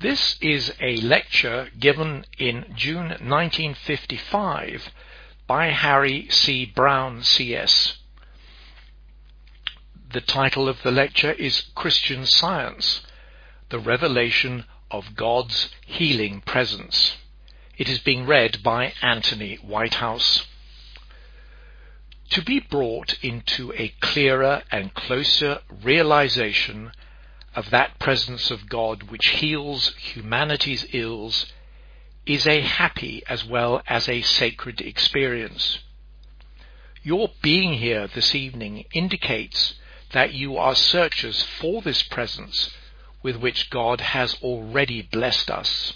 This is a lecture given in June 1955 by Harry C. Brown, CS. The title of the lecture is Christian Science, the Revelation of God's Healing Presence. It is being read by Anthony Whitehouse. To be brought into a clearer and closer realization of that presence of God which heals humanity's ills is a happy as well as a sacred experience. Your being here this evening indicates that you are searchers for this presence with which God has already blessed us.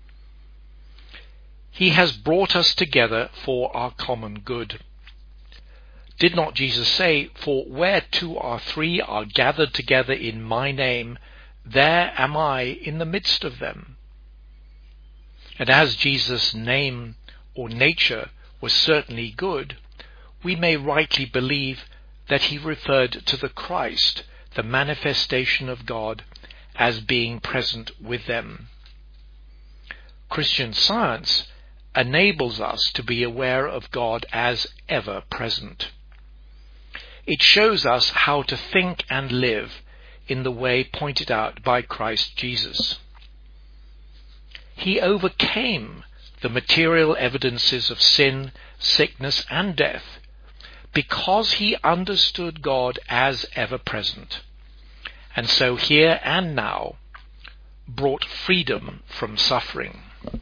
He has brought us together for our common good. Did not Jesus say, "For where 2 or 3 are gathered together in my name, there am I in the midst of them"? And as Jesus' name or nature was certainly good, we may rightly believe that he referred to the Christ, the manifestation of God, as being present with them. Christian Science enables us to be aware of God as ever present. It shows us how to think and live in the way pointed out by Christ Jesus. He overcame the material evidences of sin, sickness, and death because he understood God as ever present, and so here and now brought freedom from suffering.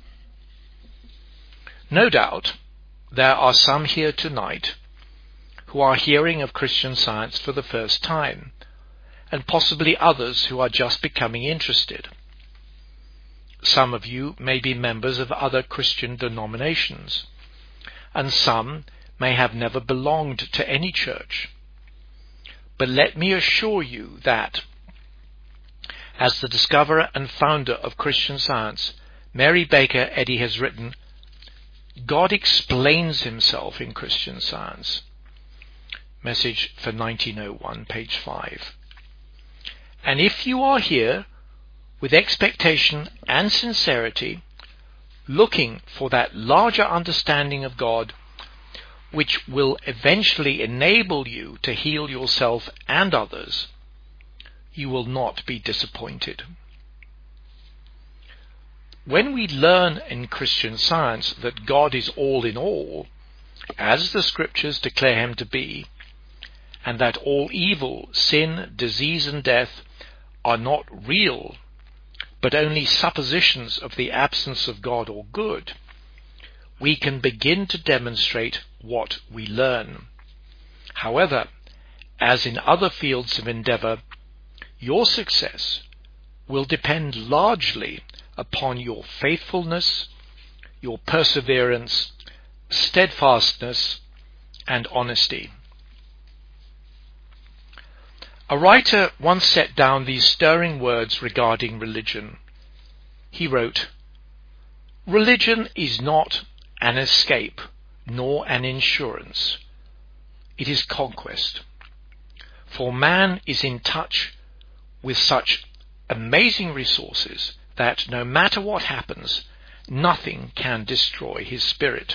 No doubt there are some here tonight who are hearing of Christian Science for the first time, and possibly others who are just becoming interested. Some of you may be members of other Christian denominations, and some may have never belonged to any church. But let me assure you that, as the discoverer and founder of Christian Science, Mary Baker Eddy has written, God explains himself in Christian Science. Message for 1901, page 5. And if you are here with expectation and sincerity, looking for that larger understanding of God which will eventually enable you to heal yourself and others, you will not be disappointed. When we learn in Christian Science that God is all in all, as the Scriptures declare him to be, and that all evil, sin, disease, and death are not real, but only suppositions of the absence of God or good, we can begin to demonstrate what we learn. However, as in other fields of endeavor, your success will depend largely upon your faithfulness, your perseverance, steadfastness, and honesty. A writer once set down these stirring words regarding religion. He wrote, "Religion is not an escape nor an insurance. It is conquest. For man is in touch with such amazing resources that no matter what happens, nothing can destroy his spirit.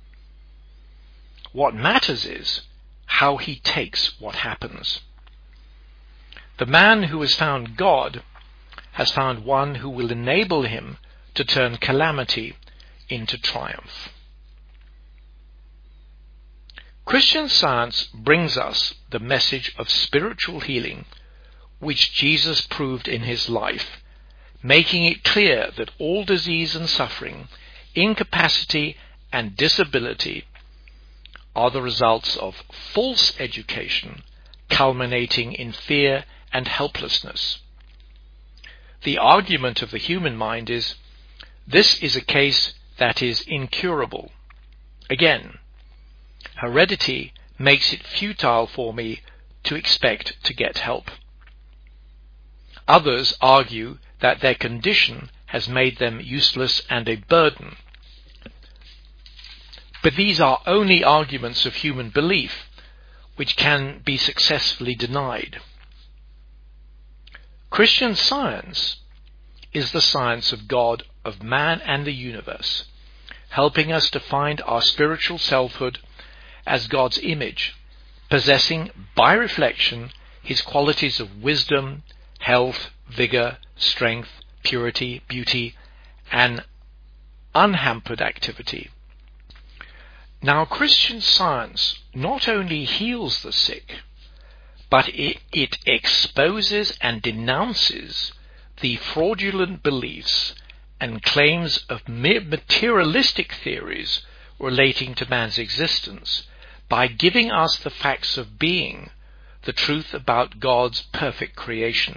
What matters is how he takes what happens. The man who has found God has found one who will enable him to turn calamity into triumph." Christian Science brings us the message of spiritual healing which Jesus proved in his life, making it clear that all disease and suffering, incapacity and disability are the results of false education culminating in fear and helplessness. The argument of the human mind is, this is a case that is incurable. Again, heredity makes it futile for me to expect to get help. Others argue that their condition has made them useless and a burden. But these are only arguments of human belief, which can be successfully denied. Christian Science is the science of God, of man and the universe, helping us to find our spiritual selfhood as God's image, possessing by reflection his qualities of wisdom, health, vigor, strength, purity, beauty, and unhampered activity. Now, Christian Science not only heals the sick, but it exposes and denounces the fraudulent beliefs and claims of materialistic theories relating to man's existence by giving us the facts of being, the truth about God's perfect creation.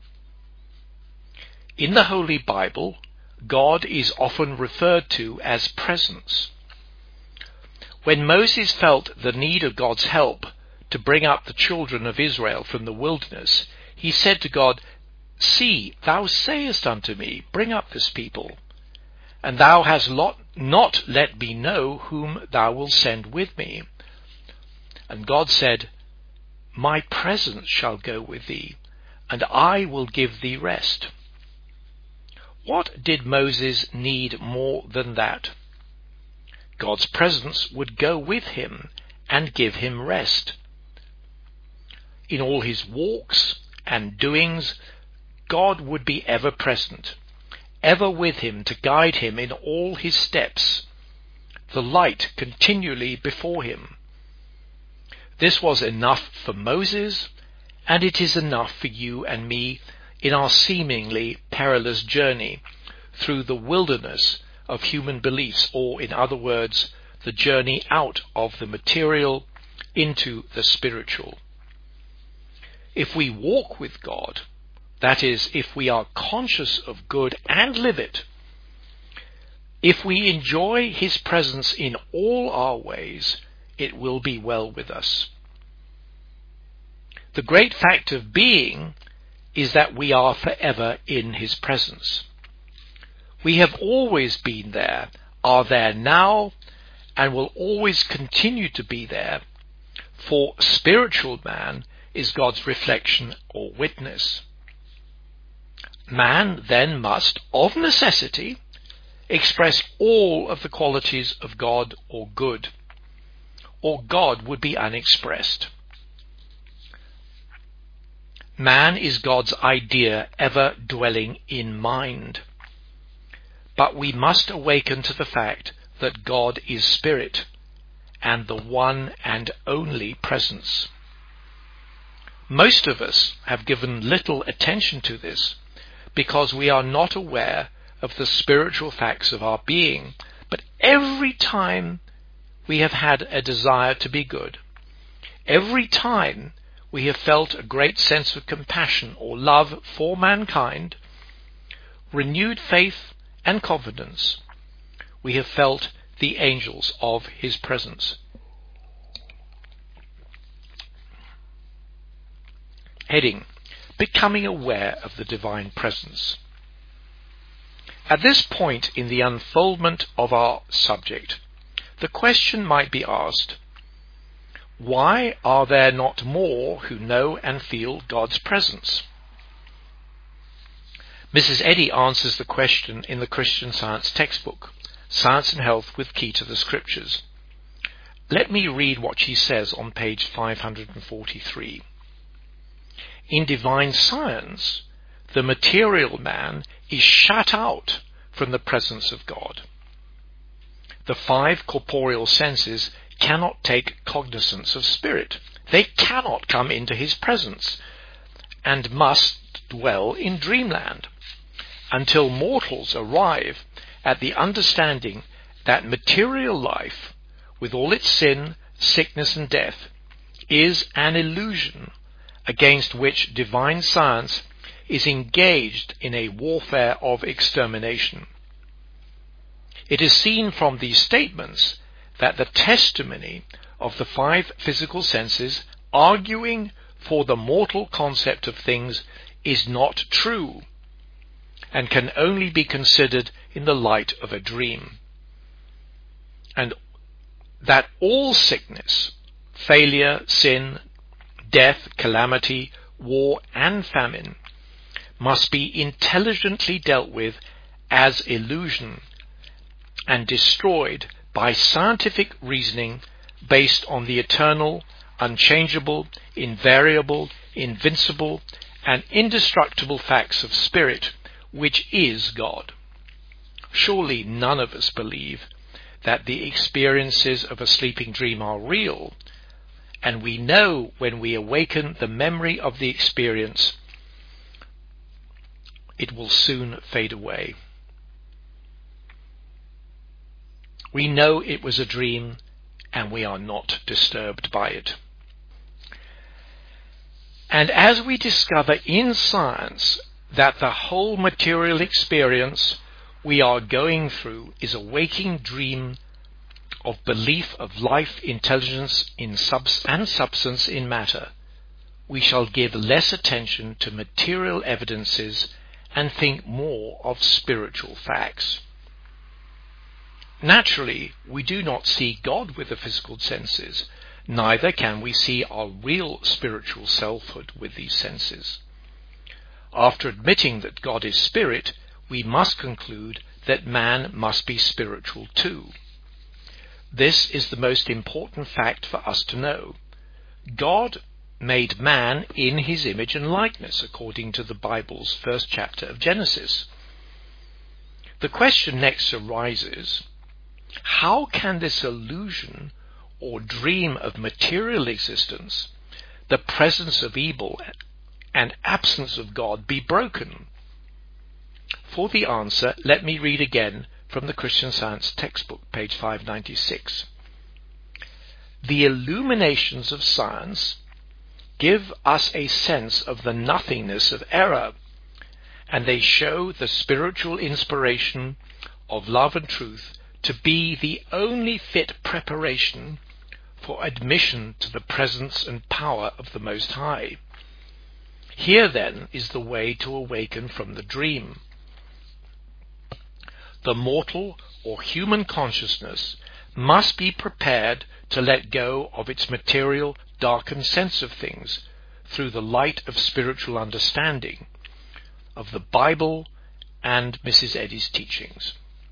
In the Holy Bible, God is often referred to as presence. When Moses felt the need of God's help to bring up the children of Israel from the wilderness, he said to God, "See, thou sayest unto me, bring up this people, and thou hast not let me know whom thou wilt send with me." And God said, "My presence shall go with thee, and I will give thee rest." What did Moses need more than that? God's presence would go with him and give him rest. In all his walks and doings, God would be ever present, ever with him to guide him in all his steps, the light continually before him. This was enough for Moses, and it is enough for you and me in our seemingly perilous journey through the wilderness of human beliefs, or in other words, the journey out of the material into the spiritual. If we walk with God, that is, if we are conscious of good and live it, if we enjoy his presence in all our ways, it will be well with us. The great fact of being is that we are forever in his presence. We have always been there, are there now, and will always continue to be there, for spiritual man is God's reflection or witness. Man then must, of necessity, express all of the qualities of God or good, or God would be unexpressed. Man is God's idea ever dwelling in mind. But we must awaken to the fact that God is spirit and the one and only presence. Most of us have given little attention to this because we are not aware of the spiritual facts of our being. But every time we have had a desire to be good, every time we have felt a great sense of compassion or love for mankind, renewed faith and confidence, we have felt the angels of his presence. Heading: Becoming aware of the divine presence. At this point in the unfoldment of our subject, the question might be asked, why are there not more who know and feel God's presence? Mrs. Eddy answers the question in the Christian Science textbook, Science and Health with Key to the Scriptures. Let me read what she says on page 543. In divine science, the material man is shut out from the presence of God. The five corporeal senses cannot take cognizance of spirit. They cannot come into his presence and must dwell in dreamland until mortals arrive at the understanding that material life, with all its sin, sickness and death, is an illusion against which divine science is engaged in a warfare of extermination. It is seen from these statements that the testimony of the five physical senses arguing for the mortal concept of things is not true and can only be considered in the light of a dream, and that all sickness, failure, sin, death, calamity, war and famine must be intelligently dealt with as illusion and destroyed by scientific reasoning based on the eternal, unchangeable, invariable, invincible, and indestructible facts of spirit, which is God. Surely none of us believe that the experiences of a sleeping dream are real, and we know when we awaken the memory of the experience, it will soon fade away. We know it was a dream, and we are not disturbed by it. And as we discover in science that the whole material experience we are going through is a waking dream of belief of life, intelligence and substance in matter, we shall give less attention to material evidences and think more of spiritual facts. Naturally, we do not see God with the physical senses, neither can we see our real spiritual selfhood with these senses. After admitting that God is spirit, we must conclude that man must be spiritual too. This is the most important fact for us to know. God made man in his image and likeness, according to the Bible's first chapter of Genesis. The question next arises, how can this illusion or dream of material existence, the presence of evil and absence of God, be broken? For the answer, let me read again from the Christian Science textbook, page 596. The illuminations of science give us a sense of the nothingness of error, and they show the spiritual inspiration of love and truth to be the only fit preparation for admission to the presence and power of the Most High. Here then is the way to awaken from the dream. The mortal or human consciousness must be prepared to let go of its material, darkened sense of things through the light of spiritual understanding of the Bible and Mrs. Eddy's teachings.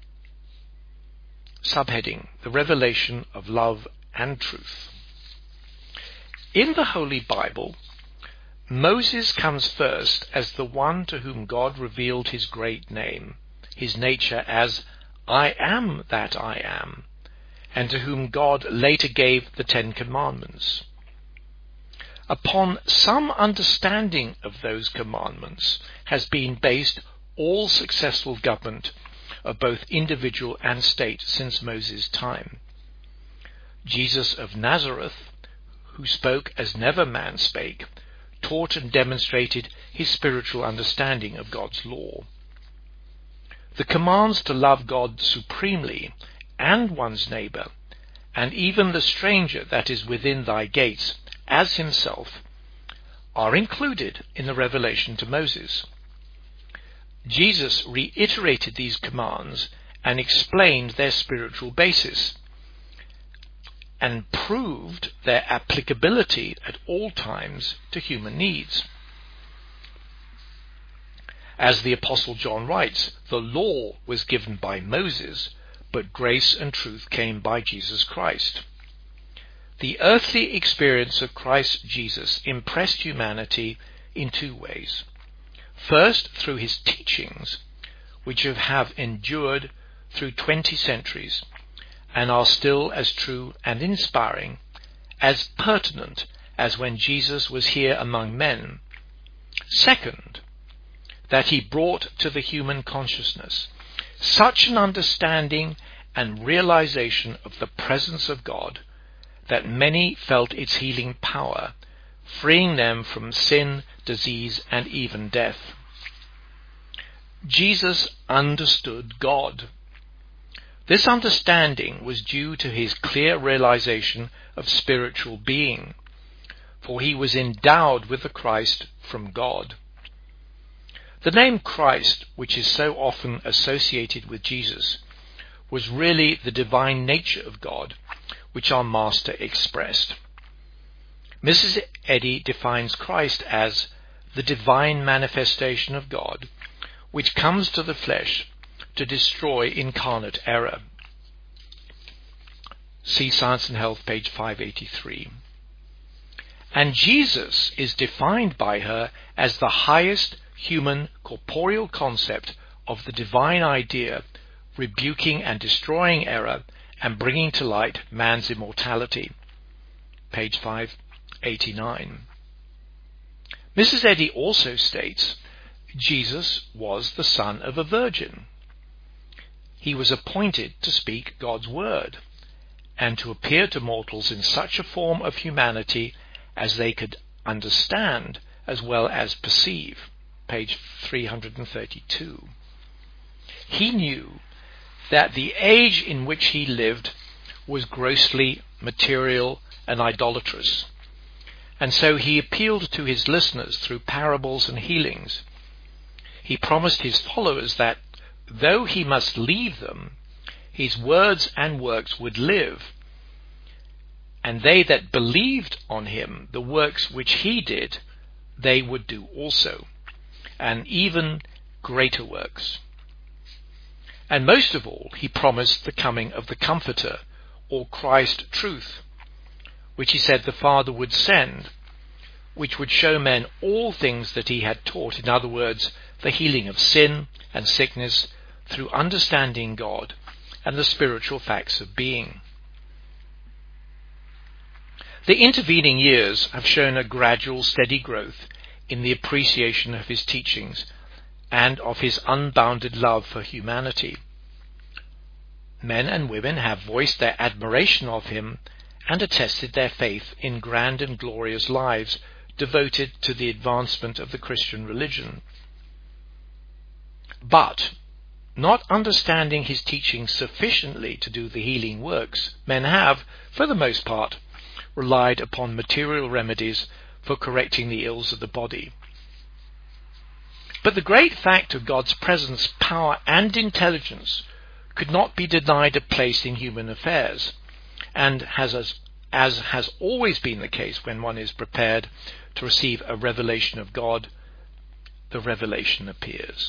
Subheading: The Revelation of Love and Truth. In the Holy Bible, Moses comes first as the one to whom God revealed his great name, his nature as I am that I am, and to whom God later gave the 10 Commandments. Upon some understanding of those commandments has been based all successful government of both individual and state since Moses' time. Jesus of Nazareth, who spoke as never man spake, taught and demonstrated his spiritual understanding of God's law. The commands to love God supremely and one's neighbor, and even the stranger that is within thy gates, as himself, are included in the revelation to Moses. Jesus reiterated these commands and explained their spiritual basis, and proved their applicability at all times to human needs. As the Apostle John writes, the law was given by Moses, but grace and truth came by Jesus Christ. The earthly experience of Christ Jesus impressed humanity in 2 ways. First, through his teachings, which have endured through 20 centuries and are still as true and inspiring, as pertinent as when Jesus was here among men. Second, that he brought to the human consciousness such an understanding and realization of the presence of God that many felt its healing power, freeing them from sin, disease, and even death. Jesus understood God. This understanding was due to his clear realization of spiritual being, for he was endowed with the Christ from God. The name Christ, which is so often associated with Jesus, was really the divine nature of God, which our Master expressed. Mrs. Eddy defines Christ as the divine manifestation of God, which comes to the flesh to destroy incarnate error. See Science and Health, page 583. And Jesus is defined by her as the highest human corporeal concept of the divine idea, rebuking and destroying error and bringing to light man's immortality. Page 589. Mrs. Eddy also states Jesus was the son of a virgin. He was appointed to speak God's word and to appear to mortals in such a form of humanity as they could understand as well as perceive. Page 332. He knew that the age in which he lived was grossly material and idolatrous, and so he appealed to his listeners through parables and healings. He promised his followers that, though he must leave them, his words and works would live, and they that believed on him, the works which he did, they would do also, and even greater works. And most of all, he promised the coming of the Comforter, or Christ Truth, which he said the Father would send, which would show men all things that he had taught. In other words, the healing of sin and sickness through understanding God and the spiritual facts of being. The intervening years have shown a gradual, steady growth in the appreciation of his teachings and of his unbounded love for humanity. Men and women have voiced their admiration of him and attested their faith in grand and glorious lives devoted to the advancement of the Christian religion. But, not understanding his teachings sufficiently to do the healing works, men have, for the most part, relied upon material remedies for correcting the ills of the body. But the great fact of God's presence, power, and intelligence could not be denied a place in human affairs, and as has always been the case when one is prepared to receive a revelation of God, the revelation appears.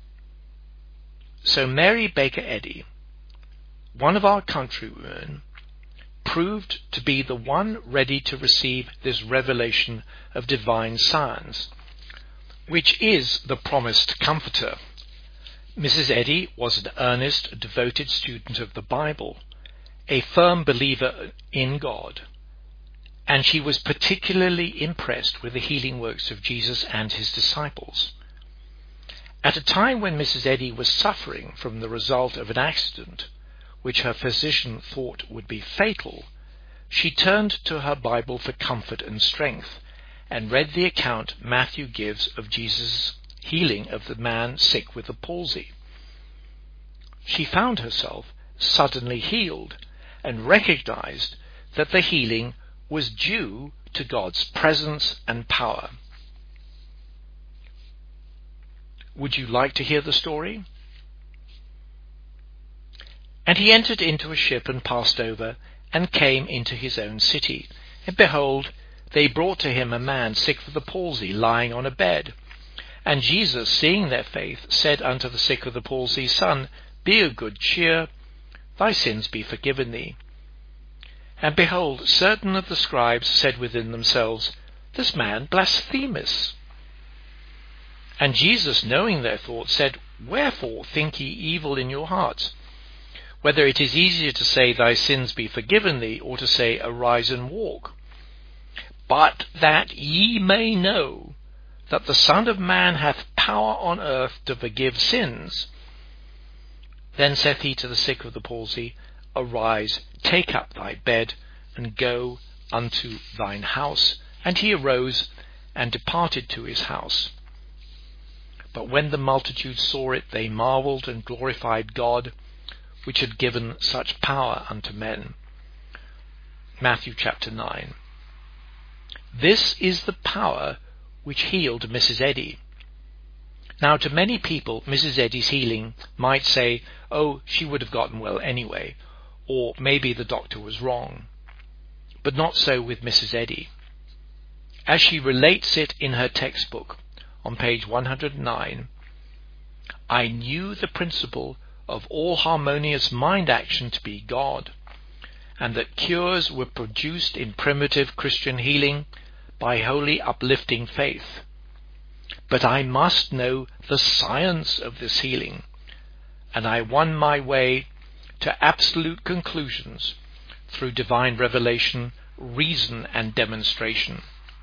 So Mary Baker Eddy, one of our countrywomen, proved to be the one ready to receive this revelation of divine science, which is the promised Comforter. Mrs. Eddy was an earnest, devoted student of the Bible, a firm believer in God, and she was particularly impressed with the healing works of Jesus and his disciples. At a time when Mrs. Eddy was suffering from the result of an accident which her physician thought would be fatal, she turned to her Bible for comfort and strength, and read the account Matthew gives of Jesus' healing of the man sick with the palsy. She found herself suddenly healed and recognized that the healing was due to God's presence and power. Would you like to hear the story? And he entered into a ship and passed over, and came into his own city. And behold, they brought to him a man sick with the palsy, lying on a bed. And Jesus, seeing their faith, said unto the sick of the palsy, Son, be of good cheer, thy sins be forgiven thee. And behold, certain of the scribes said within themselves, This man blasphemeth. And Jesus, knowing their thoughts, said, Wherefore think ye evil in your hearts? Whether it is easier to say, Thy sins be forgiven thee, or to say, Arise and walk. But that ye may know that the Son of Man hath power on earth to forgive sins. Then saith he to the sick of the palsy, Arise, take up thy bed, and go unto thine house. And he arose, and departed to his house. But when the multitude saw it, they marveled and glorified God, which had given such power unto men. Matthew chapter 9. This is the power which healed Mrs. Eddy. Now, to many people, Mrs. Eddy's healing might say, oh, she would have gotten well anyway, or maybe the doctor was wrong. But not so with Mrs. Eddy. As she relates it in her textbook, on page 109, I knew the principle of all harmonious mind action to be God, and that cures were produced in primitive Christian healing by wholly uplifting faith. But I must know the science of this healing, and I won my way to absolute conclusions through divine revelation, reason, and demonstration.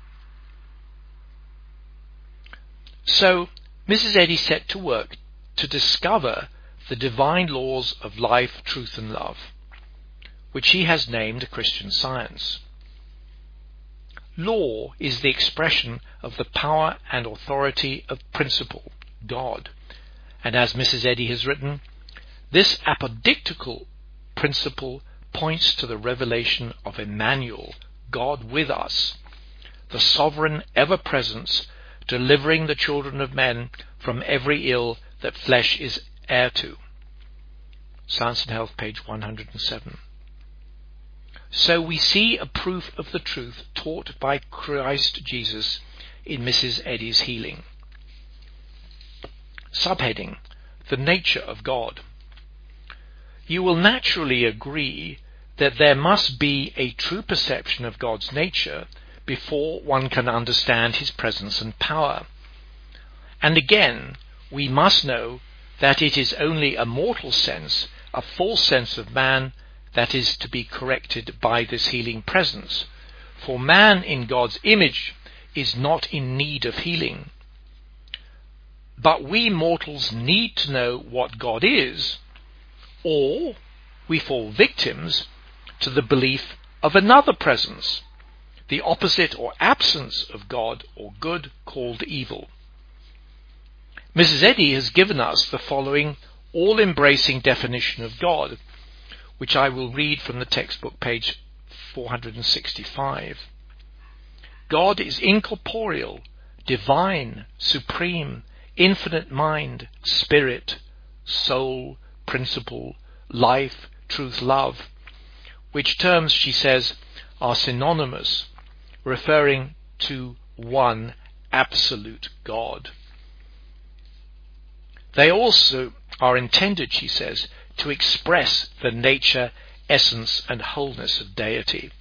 So Mrs. Eddy set to work to discover the divine laws of life, truth, and love, which she has named Christian Science. Law is the expression of the power and authority of principle, God, and as Mrs. Eddy has written, this apodictical principle points to the revelation of Emmanuel, God with us, the sovereign ever-presence, delivering the children of men from every ill that flesh is heir to. Science and Health, page 107. So we see a proof of the truth taught by Christ Jesus in Mrs. Eddy's healing. Subheading: The nature of God. You will naturally agree that there must be a true perception of God's nature before one can understand his presence and power. And again, we must know that it is only a mortal sense, a false sense of man, that is to be corrected by this healing presence. For man in God's image is not in need of healing. But we mortals need to know what God is, or we fall victims to the belief of another presence, the opposite or absence of God or good, called evil. Mrs. Eddy has given us the following all-embracing definition of God, which I will read from the textbook, page 465. God is incorporeal, divine, supreme, infinite mind, spirit, soul, principle, life, truth, love, which terms, she says, are synonymous, referring to one absolute God. They also are intended, she says, to express the nature, essence, and wholeness of deity.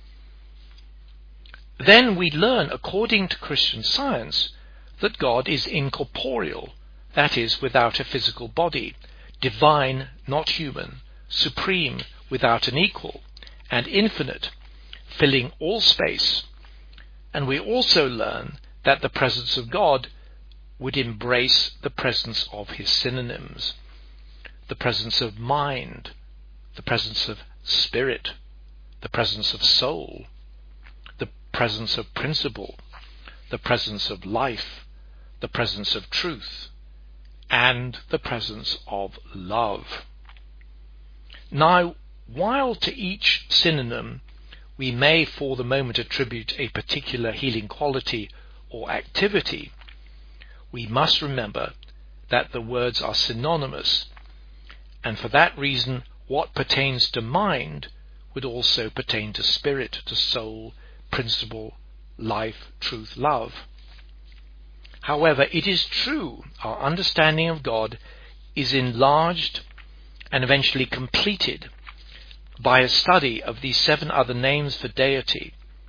Then we learn, according to Christian Science, that God is incorporeal, that is, without a physical body, divine, not human, supreme, without an equal, and infinite, filling all space. And we also learn that the presence of God would embrace the presence of his synonyms, the presence of mind, the presence of spirit, the presence of soul, the presence of principle, the presence of life, the presence of truth, and the presence of love. Now, while to each synonym we may for the moment attribute a particular healing quality or activity, we must remember that the words are synonymous, and for that reason what pertains to mind would also pertain to spirit, to soul, principle, life, truth, love. However, it is true our understanding of God is enlarged and eventually completed by a study of these 7 other names for deity.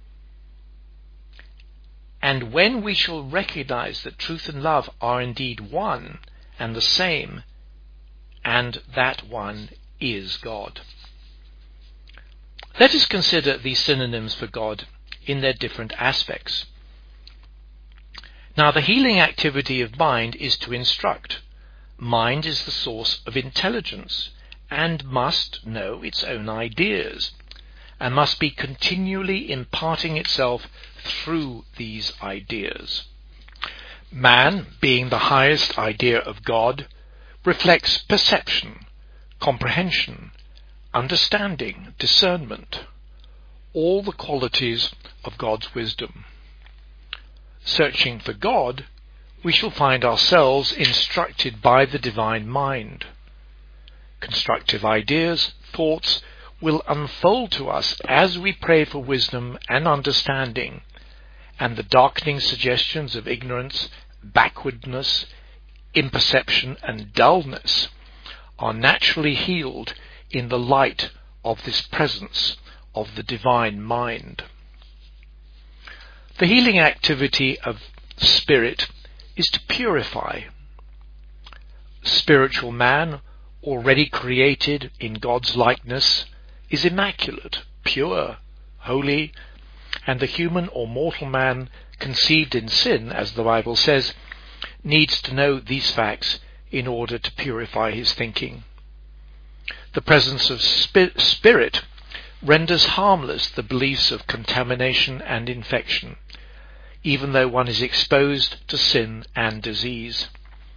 And when we shall recognize that truth and love are indeed one and the same, and that one is God. Let us consider these synonyms for God in their different aspects. Now, the healing activity of mind is to instruct. Mind is the source of intelligence and must know its own ideas, and must be continually imparting itself through these ideas. Man, being the highest idea of God, reflects perception, comprehension, understanding, discernment, all the qualities of God's wisdom. Searching for God, we shall find ourselves instructed by the divine mind. Constructive ideas, thoughts, will unfold to us as we pray for wisdom and understanding, and the darkening suggestions of ignorance backwardness, imperception, and dullness are naturally healed in the light of this presence of the divine mind. The healing activity of spirit is to purify. Spiritual man, already created in God's likeness, is immaculate, pure, holy, and the human or mortal man conceived in sin, as the Bible says, needs to know these facts in order to purify his thinking. The presence of spirit renders harmless the beliefs of contamination and infection, even though one is exposed to sin and disease.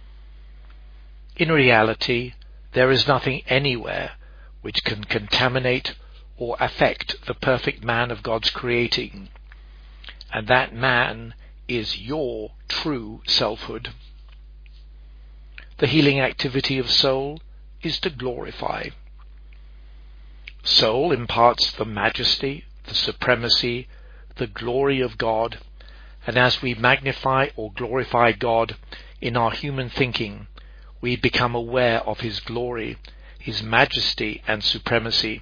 In reality, there is nothing anywhere which can contaminate or affect the perfect man of God's creating, and that man is your true selfhood. The healing activity of soul is to glorify. Soul imparts the majesty, the supremacy, the glory of God, and as we magnify or glorify God in our human thinking, we become aware of His glory, His majesty and supremacy.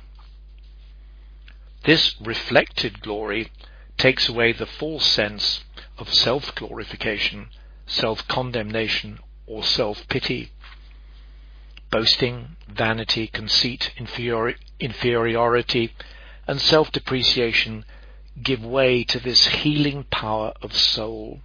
This reflected glory takes away the false sense of self-glorification, self-condemnation, or self-pity. Boasting, vanity, conceit, inferiority, and self-depreciation give way to this healing power of soul.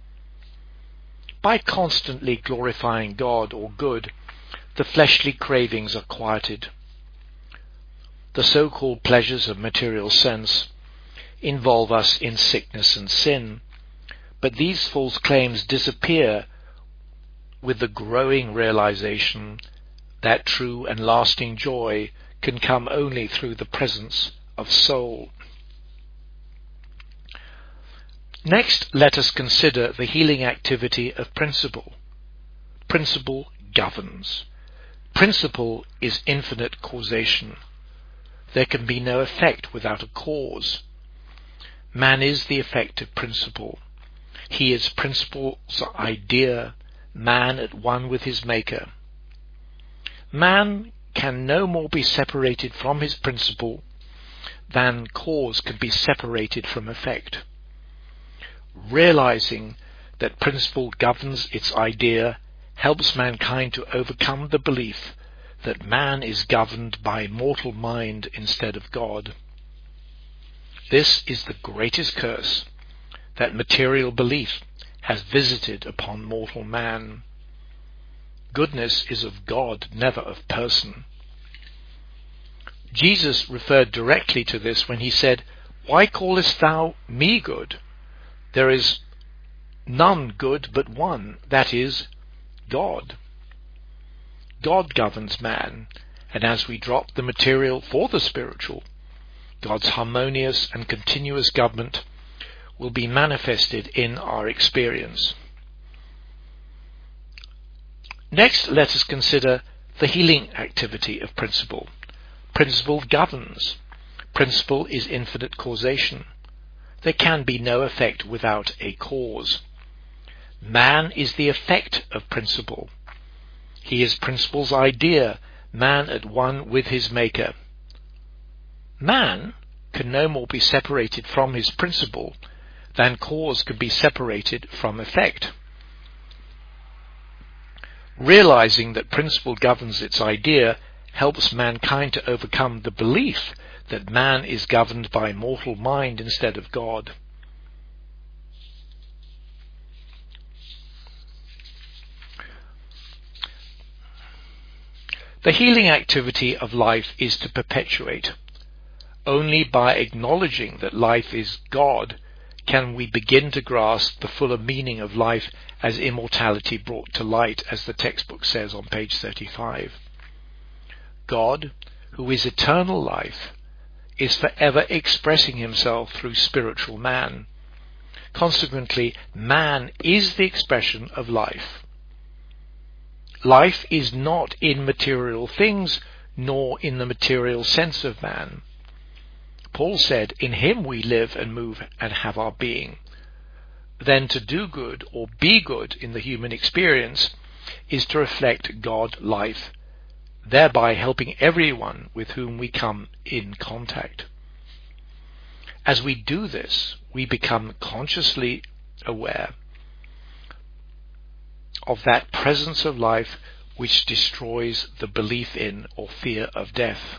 By constantly glorifying God or good, the fleshly cravings are quieted. The so-called pleasures of material sense involve us in sickness and sin, but these false claims disappear with the growing realization that true and lasting joy can come only through the presence of soul. Next, let us consider the healing activity of principle. Principle governs. Principle is infinite causation. There can be no effect without a cause. Man is the effect of principle. He is principle's idea, man at one with his Maker. Man can no more be separated from his principle than cause can be separated from effect. Realizing that principle governs its idea helps mankind to overcome the belief that man is governed by mortal mind instead of God. This is the greatest curse that material belief has visited upon mortal man. Goodness is of God, never of person. Jesus referred directly to this when he said, "Why callest thou me good? There is none good but one, that is, God." God governs man, and as we drop the material for the spiritual, God's harmonious and continuous government will be manifested in our experience. Next, let us consider the healing activity of principle. Principle governs. Principle is infinite causation. There can be no effect without a cause. Man is the effect of principle. He is principle's idea, man at one with his Maker. Man can no more be separated from his principle than cause can be separated from effect. Realizing that principle governs its idea helps mankind to overcome the belief that man is governed by mortal mind instead of God. The healing activity of life is to perpetuate. Only by acknowledging that life is God can we begin to grasp the fuller meaning of life as immortality brought to light, as the textbook says on page 35. God, who is eternal life, is forever expressing himself through spiritual man. Consequently, man is the expression of life. Life is not in material things, nor in the material sense of man. Paul said, "In him we live and move and have our being." then to do good or be good in the human experience is to reflect God life, thereby helping everyone with whom we come in contact. As we do this, we become consciously aware of that presence of life which destroys the belief in or fear of death.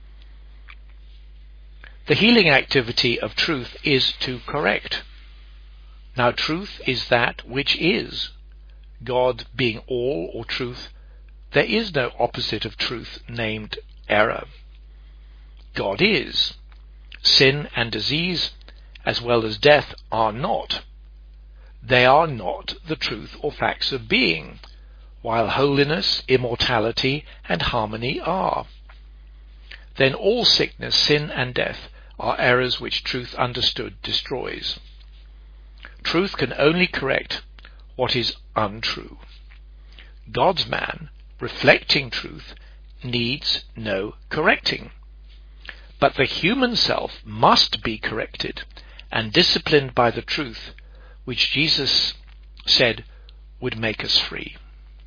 The healing activity of truth is to correct. Now, truth is that which is. God being all or truth, there is no opposite of truth named error. God is. Sin and disease, as well as death, are not. They are not the truth or facts of being, while holiness, immortality, and harmony are. Then all sickness, sin, and death are errors which truth understood destroys. Truth can only correct what is untrue. God's man, reflecting truth, needs no correcting. But the human self must be corrected and disciplined by the truth, which Jesus said would make us free.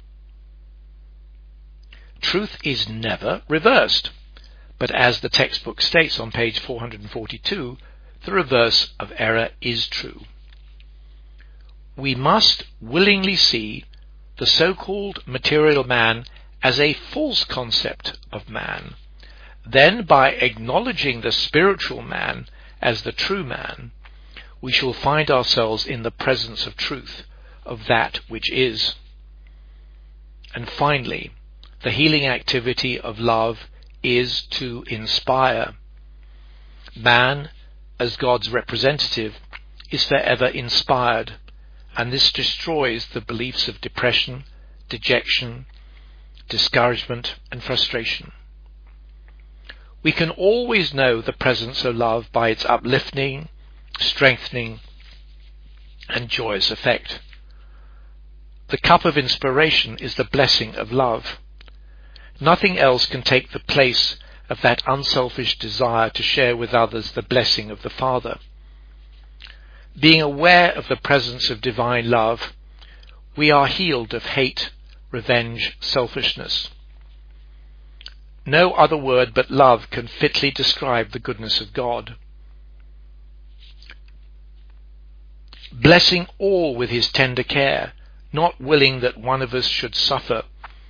Truth is never reversed, but as the textbook states on page 442, the reverse of error is true. We must willingly see the so-called material man as a false concept of man. Then, by acknowledging the spiritual man as the true man, we shall find ourselves in the presence of truth, of that which is. And finally, the healing activity of love is to inspire. Man, as God's representative, is forever inspired, and this destroys the beliefs of depression, dejection, discouragement, and frustration. We can always know the presence of love by its uplifting, strengthening, and joyous effect. The cup of inspiration is the blessing of love. Nothing else can take the place of that unselfish desire to share with others the blessing of the Father. Being aware of the presence of divine love, we are healed of hate, revenge, selfishness. No other word but love can fitly describe the goodness of God. Blessing all with his tender care, not willing that one of us should suffer,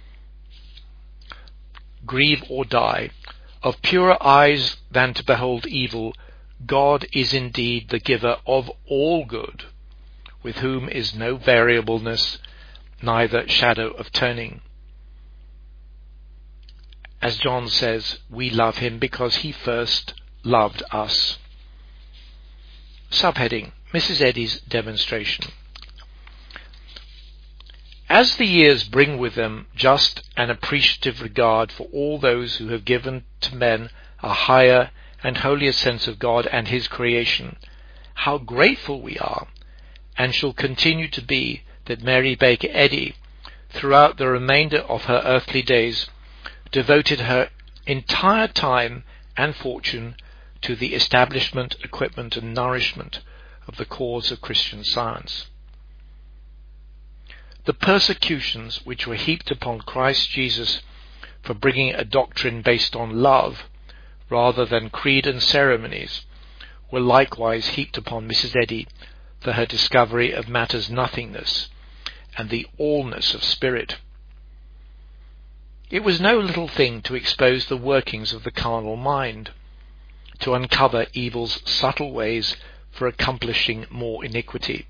grieve or die, of purer eyes than to behold evil, God is indeed the giver of all good, with whom is no variableness, neither shadow of turning. As John says, we love him because he first loved us. Subheading: Mrs. Eddy's demonstration. As the years bring with them just an appreciative regard for all those who have given to men a higher and holier sense of God and his creation, how grateful we are, and shall continue to be, that Mary Baker Eddy, throughout the remainder of her earthly days, devoted her entire time and fortune to the establishment, equipment, and nourishment of the cause of Christian Science. The persecutions which were heaped upon Christ Jesus for bringing a doctrine based on love rather than creed and ceremonies were likewise heaped upon Mrs. Eddy for her discovery of matter's nothingness and the allness of spirit. It was no little thing to expose the workings of the carnal mind, to uncover evil's subtle ways for accomplishing more iniquity.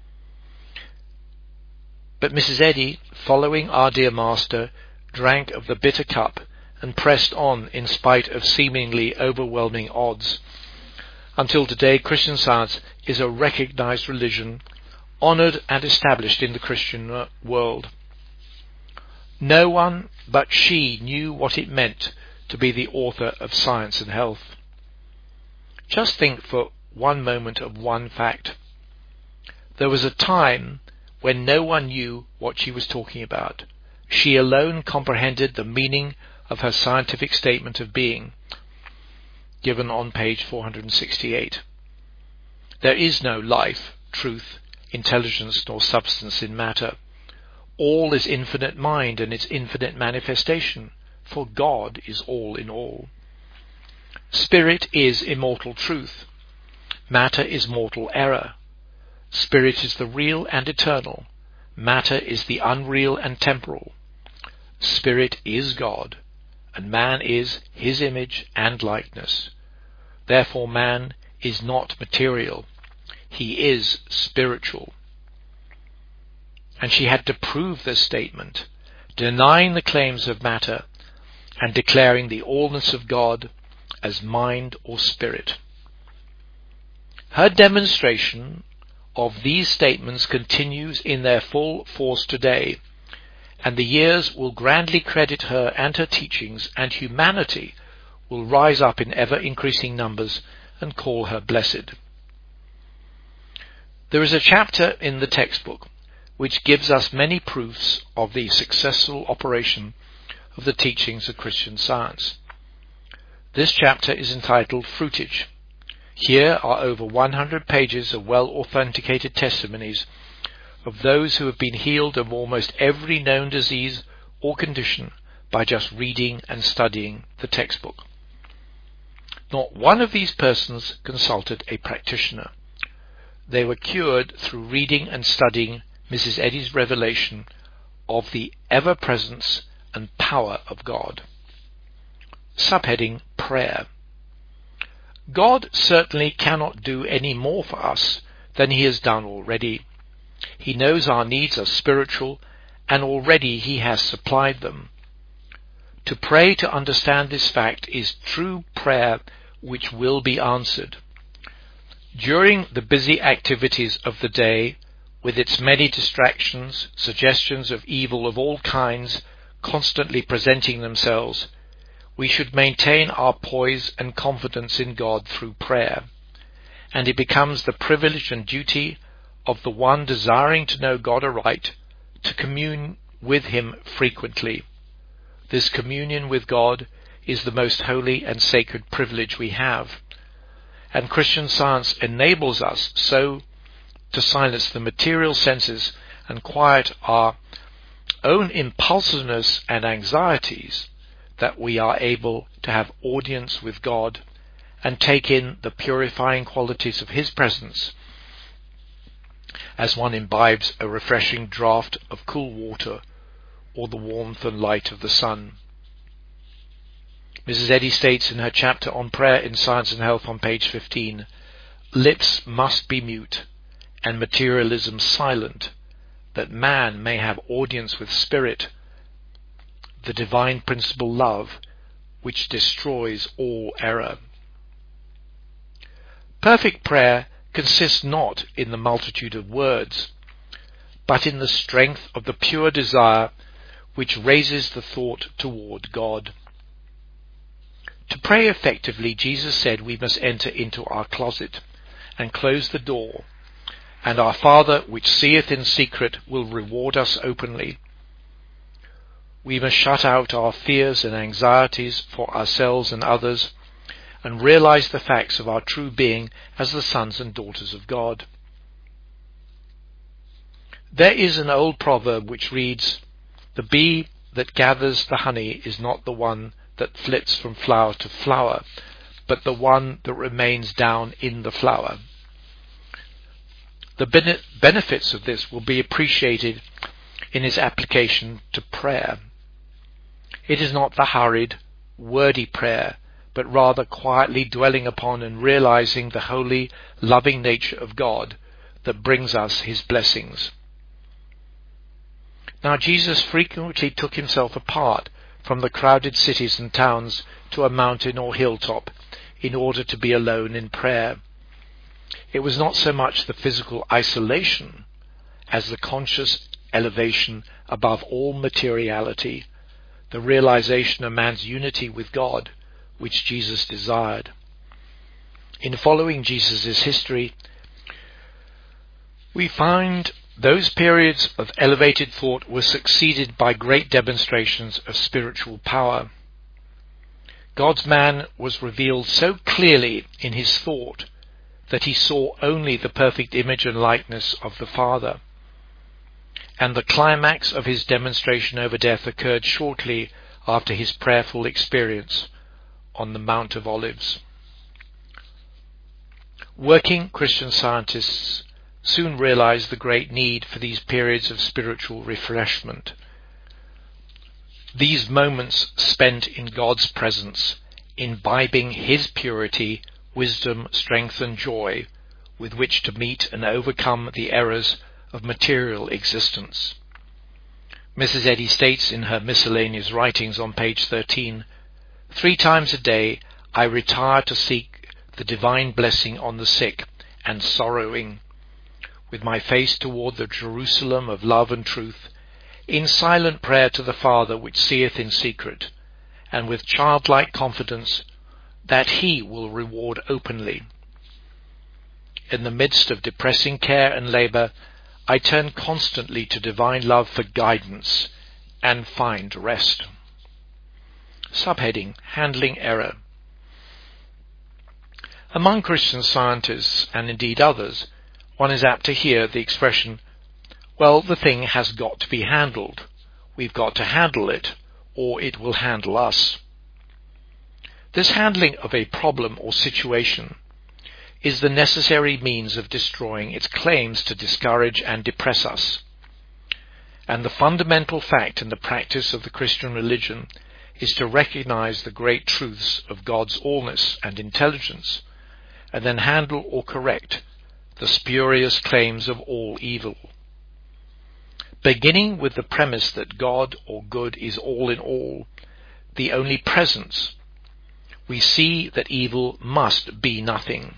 But Mrs. Eddy, following our dear Master, drank of the bitter cup and pressed on in spite of seemingly overwhelming odds, until today Christian Science is a recognized religion, honored and established in the Christian world. No one but she knew what it meant to be the author of Science and Health. Just think for one moment of one fact. There was a time when no one knew what she was talking about. She alone comprehended the meaning of her scientific statement of being, given on page 468. There is no life, truth, intelligence nor substance in matter. All is infinite mind and its infinite manifestation, for God is all in all. Spirit is immortal truth. Matter is mortal error. Spirit is the real and eternal. Matter is the unreal and temporal. Spirit is God, and man is his image and likeness. Therefore man is not material. He is spiritual. And she had to prove this statement, denying the claims of matter and declaring the allness of God as mind or spirit. Her demonstration of these statements continues in their full force today, and the years will grandly credit her and her teachings, and humanity will rise up in ever-increasing numbers and call her blessed. There is a chapter in the textbook which gives us many proofs of the successful operation of the teachings of Christian Science. This chapter is entitled Fruitage. Here are over 100 pages of well-authenticated testimonies of those who have been healed of almost every known disease or condition by just reading and studying the textbook. Not one of these persons consulted a practitioner. They were cured through reading and studying Mrs. Eddy's revelation of the ever-presence and power of God. Subheading Prayer. God certainly cannot do any more for us than he has done already. He knows our needs are spiritual, and already he has supplied them. To pray to understand this fact is true prayer which will be answered. During the busy activities of the day, with its many distractions, suggestions of evil of all kinds constantly presenting themselves, we should maintain our poise and confidence in God through prayer, and it becomes the privilege and duty of the one desiring to know God aright to commune with him frequently. This communion with God is the most holy and sacred privilege we have, and Christian Science enables us so to silence the material senses and quiet our own impulsiveness and anxieties, that we are able to have audience with God and take in the purifying qualities of his presence as one imbibes a refreshing draught of cool water or the warmth and light of the sun. Mrs. Eddy states in her chapter on prayer in Science and Health on page 15, lips must be mute and materialism silent, that man may have audience with spirit, the divine principle love, which destroys all error. Perfect prayer consists not in the multitude of words, but in the strength of the pure desire which raises the thought toward God. To pray effectively, Jesus said we must enter into our closet and close the door, and our Father which seeth in secret will reward us openly. We must shut out our fears and anxieties for ourselves and others, and realize the facts of our true being as the sons and daughters of God. There is an old proverb which reads, "The bee that gathers the honey is not the one that flits from flower to flower, but the one that remains down in the flower." The benefits of this will be appreciated in its application to prayer. It is not the hurried, wordy prayer, but rather quietly dwelling upon and realizing the holy, loving nature of God that brings us his blessings. Now Jesus frequently took himself apart from the crowded cities and towns to a mountain or hilltop in order to be alone in prayer. It was not so much the physical isolation as the conscious elevation above all materiality, the realization of man's unity with God, which Jesus desired. In following Jesus' history, we find those periods of elevated thought were succeeded by great demonstrations of spiritual power. God's man was revealed so clearly in his thought that he saw only the perfect image and likeness of the Father. And the climax of his demonstration over death occurred shortly after his prayerful experience on the Mount of Olives. Working Christian scientists soon realized the great need for these periods of spiritual refreshment. These moments spent in God's presence, imbibing His purity, wisdom, strength and joy with which to meet and overcome the errors of material existence. Mrs. Eddy states in her miscellaneous writings on page 13, 3 times a day I retire to seek the divine blessing on the sick and sorrowing, with my face toward the Jerusalem of love and truth, in silent prayer to the Father which seeth in secret, and with childlike confidence that He will reward openly. In the midst of depressing care and labor, I turn constantly to divine love for guidance and find rest. Subheading: Handling Error. Among Christian scientists, and indeed others, one is apt to hear the expression, well, the thing has got to be handled. We've got to handle it, or it will handle us. This handling of a problem or situation is the necessary means of destroying its claims to discourage and depress us. And the fundamental fact in the practice of the Christian religion is to recognize the great truths of God's allness and intelligence, and then handle or correct the spurious claims of all evil. Beginning with the premise that God or good is all in all, the only presence, we see that evil must be nothing.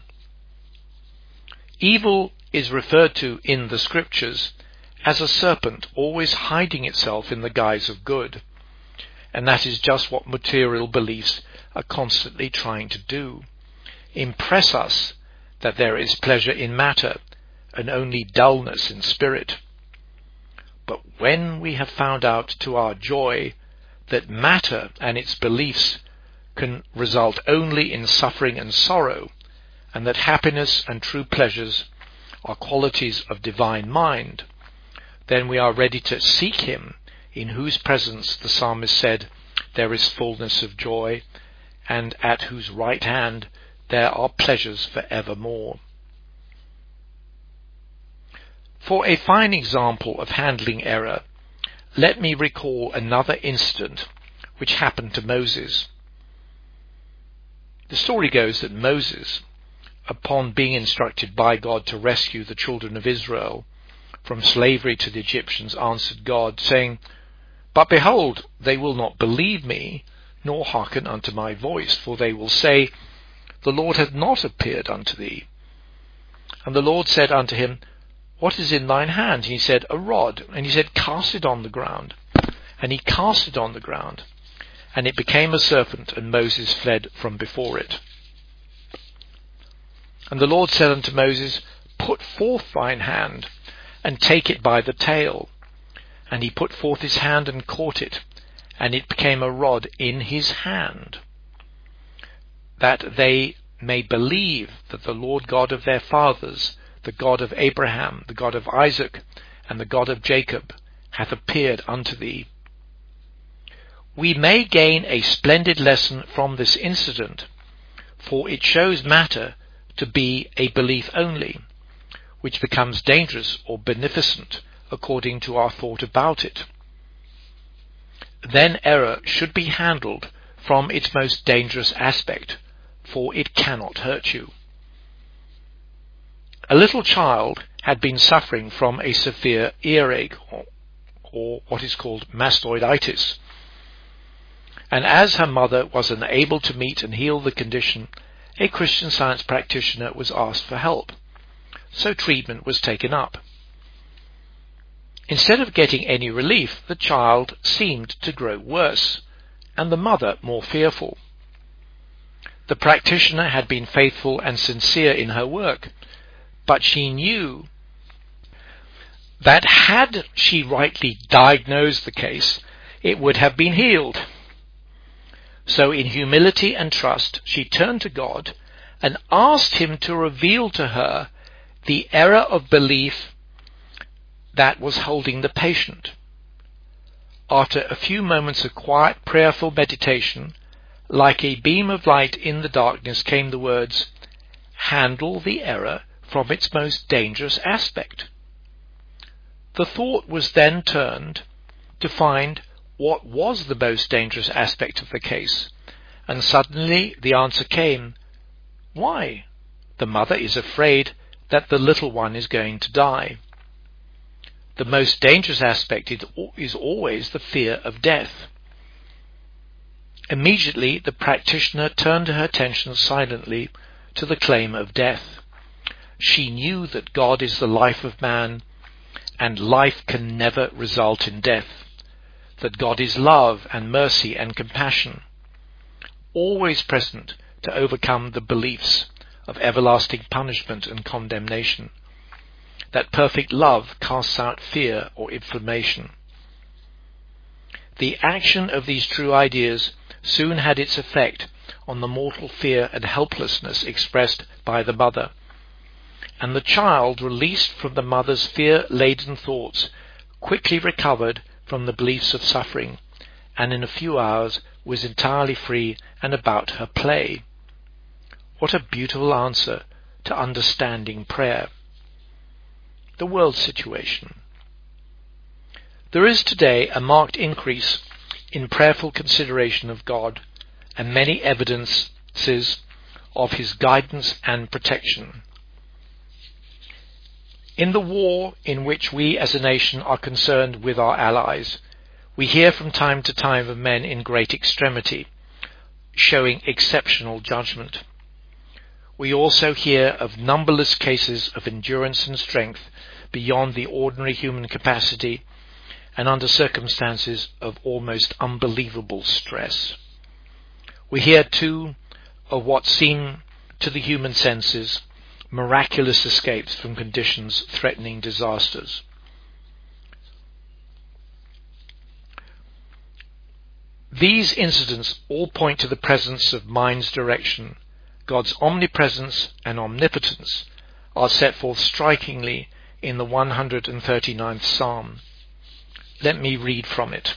Evil is referred to in the Scriptures as a serpent always hiding itself in the guise of good, and that is just what material beliefs are constantly trying to do: impress us that there is pleasure in matter and only dullness in spirit. But when we have found out to our joy that matter and its beliefs can result only in suffering and sorrow, and that happiness and true pleasures are qualities of divine mind, then we are ready to seek Him, in whose presence the psalmist said, there is fullness of joy, and at whose right hand there are pleasures for evermore. For a fine example of handling error, let me recall another incident which happened to Moses. The story goes that Moses, upon being instructed by God to rescue the children of Israel from slavery to the Egyptians, answered God, saying, But behold, they will not believe me, nor hearken unto my voice, for they will say, The Lord hath not appeared unto thee. And the Lord said unto him, What is in thine hand? And he said, A rod. And he said, Cast it on the ground. And he cast it on the ground, and it became a serpent, and Moses fled from before it. And the Lord said unto Moses, Put forth thine hand, and take it by the tail. And he put forth his hand, and caught it, and it became a rod in his hand, that they may believe that the Lord God of their fathers, the God of Abraham, the God of Isaac, and the God of Jacob, hath appeared unto thee. We may gain a splendid lesson from this incident, for it shows matter to be a belief only, which becomes dangerous or beneficent according to our thought about it. Then error should be handled from its most dangerous aspect, for it cannot hurt you. A little child had been suffering from a severe earache, or what is called mastoiditis, and as her mother was unable to meet and heal the condition, a Christian Science practitioner was asked for help, so treatment was taken up. Instead of getting any relief, the child seemed to grow worse, and the mother more fearful. The practitioner had been faithful and sincere in her work, but she knew that had she rightly diagnosed the case, it would have been healed. So in humility and trust, she turned to God and asked him to reveal to her the error of belief that was holding the patient. After a few moments of quiet, prayerful meditation, like a beam of light in the darkness came the words, "Handle the error from its most dangerous aspect." The thought was then turned to find what was the most dangerous aspect of the case, and suddenly the answer came, "Why? The mother is afraid that the little one is going to die." The most dangerous aspect is always the fear of death. Immediately the practitioner turned her attention silently to the claim of death. She knew that God is the life of man, and life can never result in death, that God is love and mercy and compassion, always present to overcome the beliefs of everlasting punishment and condemnation, that perfect love casts out fear or inflammation. The action of these true ideas soon had its effect on the mortal fear and helplessness expressed by the mother, and the child, released from the mother's fear-laden thoughts, quickly recovered from the beliefs of suffering, and in a few hours was entirely free and about her play. What a beautiful answer to understanding prayer. The world situation. There is today a marked increase in prayerful consideration of God, and many evidences of His guidance and protection. In the war in which we as a nation are concerned with our allies, we hear from time to time of men in great extremity, showing exceptional judgment. We also hear of numberless cases of endurance and strength beyond the ordinary human capacity, and under circumstances of almost unbelievable stress. We hear too of what seem to the human senses miraculous escapes from conditions threatening disasters. These incidents all point to the presence of mind's direction. God's omnipresence and omnipotence are set forth strikingly in the 139th Psalm. Let me read from it.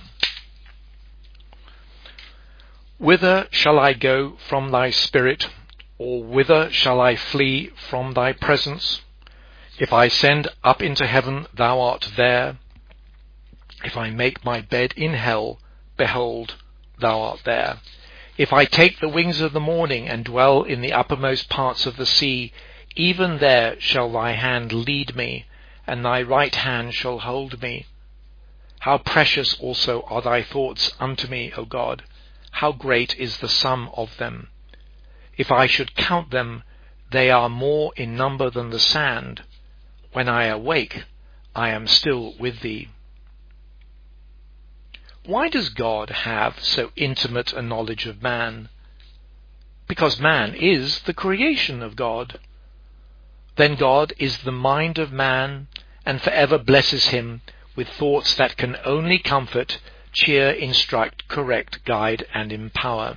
"Whither shall I go from thy spirit, or whither shall I flee from thy presence? If I ascend up into heaven, thou art there. If I make my bed in hell, behold, thou art there. If I take the wings of the morning and dwell in the uppermost parts of the sea, even there shall thy hand lead me, and thy right hand shall hold me. How precious also are thy thoughts unto me, O God! How great is the sum of them! If I should count them, they are more in number than the sand. When I awake, I am still with thee." Why does God have so intimate a knowledge of man? Because man is the creation of God. Then God is the mind of man, and forever blesses him with thoughts that can only comfort, cheer, instruct, correct, guide, and empower.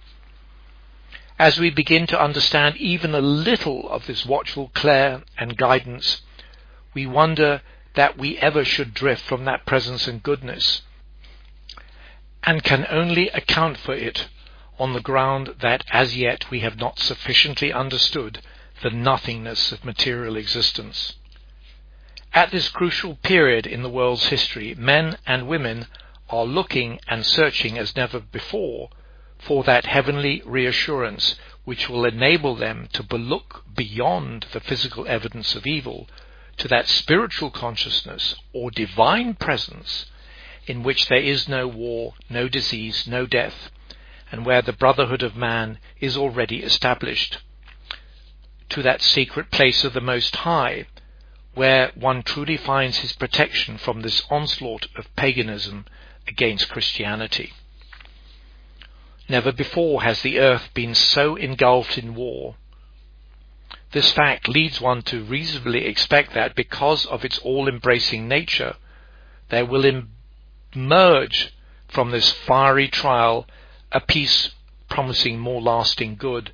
As we begin to understand even a little of this watchful care and guidance, we wonder that we ever should drift from that presence and goodness, and can only account for it on the ground that as yet we have not sufficiently understood the nothingness of material existence. At this crucial period in the world's history, men and women are looking and searching as never before for that heavenly reassurance which will enable them to look beyond the physical evidence of evil to that spiritual consciousness or divine presence in which there is no war, no disease, no death, and where the brotherhood of man is already established, to that secret place of the Most High, where one truly finds his protection from this onslaught of paganism against Christianity. Never before has the earth been so engulfed in war. This fact leads one to reasonably expect that because of its all-embracing nature, there will emerge from this fiery trial a peace promising more lasting good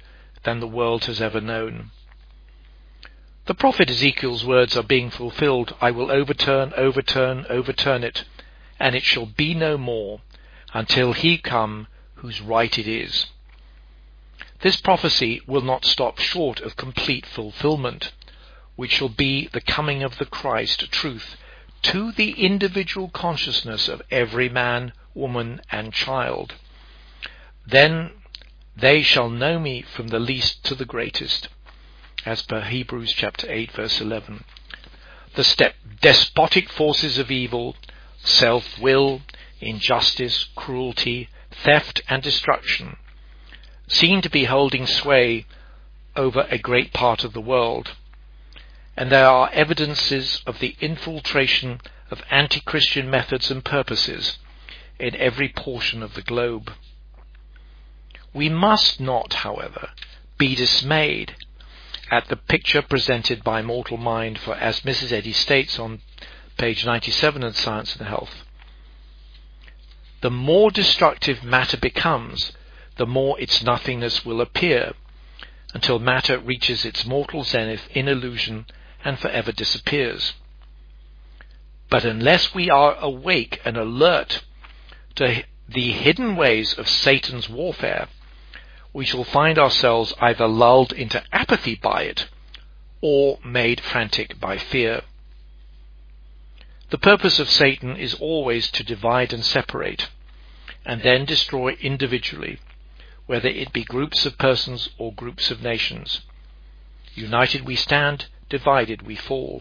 than the world has ever known. The prophet Ezekiel's words are being fulfilled. I will overturn it, and it shall be no more, until he come whose right it is. This prophecy will not stop short of complete fulfillment, which shall be the coming of the Christ truth to the individual consciousness of every man, woman, and child. Then they shall know me from the least to the greatest, as per Hebrews chapter 8, verse 11. The despotic forces of evil, self-will, injustice, cruelty, theft, and destruction seem to be holding sway over a great part of the world, and there are evidences of the infiltration of anti-Christian methods and purposes in every portion of the globe. We must not, however, be dismayed at the picture presented by mortal mind, for as Mrs. Eddy states on page 97 of Science and Health, the more destructive matter becomes, the more its nothingness will appear, until matter reaches its mortal zenith in illusion and forever disappears. But unless we are awake and alert to the hidden ways of Satan's warfare, we shall find ourselves either lulled into apathy by it or made frantic by fear. The purpose of Satan is always to divide and separate, and then destroy individually, whether it be groups of persons or groups of nations. United we stand, divided we fall.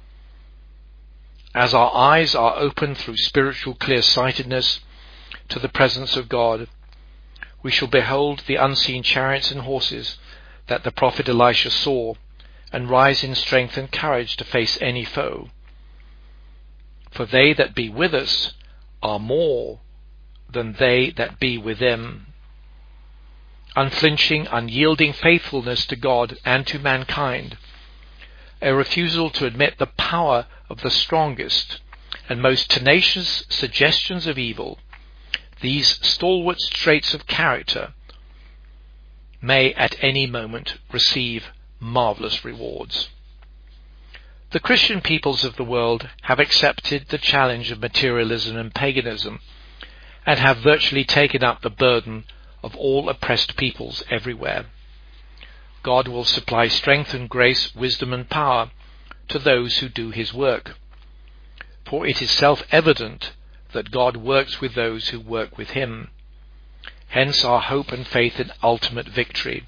As our eyes are opened through spiritual clear-sightedness to the presence of God, we shall behold the unseen chariots and horses that the prophet Elisha saw, and rise in strength and courage to face any foe. For they that be with us are more than they that be with them. Unflinching, unyielding faithfulness to God and to mankind, a refusal to admit the power of the strongest and most tenacious suggestions of evil, these stalwart traits of character may at any moment receive marvelous rewards. The Christian peoples of the world have accepted the challenge of materialism and paganism, and have virtually taken up the burden of all oppressed peoples everywhere. God will supply strength and grace, wisdom and power to those who do his work. For it is self-evident that God works with those who work with him. Hence our hope and faith in ultimate victory.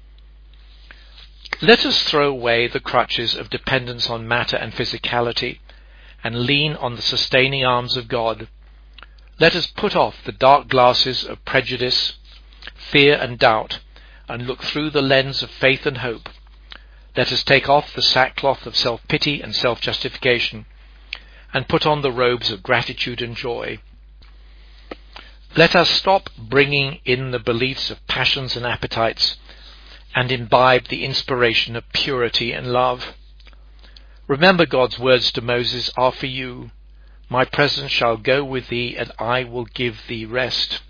Let us throw away the crutches of dependence on matter and physicality, and lean on the sustaining arms of God. Let us put off the dark glasses of prejudice, fear and doubt, and look through the lens of faith and hope. Let us take off the sackcloth of self-pity and self-justification, and put on the robes of gratitude and joy. Let us stop bringing in the beliefs of passions and appetites, and imbibe the inspiration of purity and love. Remember God's words to Moses are for you. My presence shall go with thee, and I will give thee rest.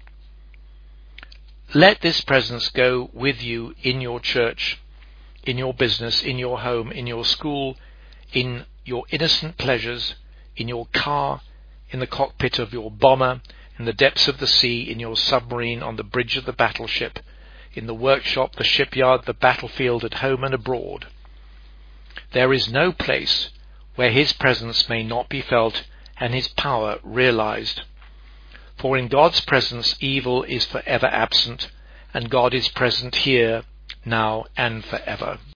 Let this presence go with you in your church, in your business, in your home, in your school, in your innocent pleasures, in your car, in the cockpit of your bomber, in the depths of the sea, in your submarine, on the bridge of the battleship, in the workshop, the shipyard, the battlefield, at home and abroad. There is no place where his presence may not be felt and his power realized. For in God's presence evil is forever absent, and God is present here, now and forever.